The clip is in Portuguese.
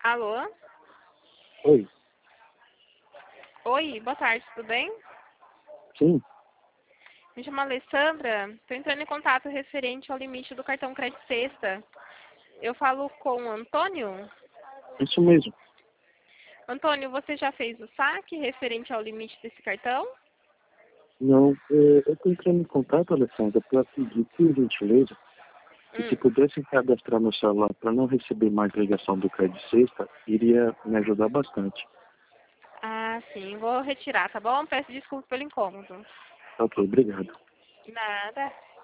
Alô? Oi, Oi, boa tarde, tudo bem? sim, Me chamo Alessandra, estou entrando em contato referente ao limite do cartão Crédito Sexta. Eu falo com o Antônio. isso mesmo. Antônio, você já fez o saque referente ao limite desse cartão? Não, eu estou entrando em contato, Alessandra, para pedir, por gentileza, que se Hum. pudessem cadastrar meu celular para não receber mais ligação do Crédito Sexta, iria me ajudar bastante. Ah, sim, vou retirar, tá bom? Peço desculpa pelo incômodo. Ok, obrigado. Nada.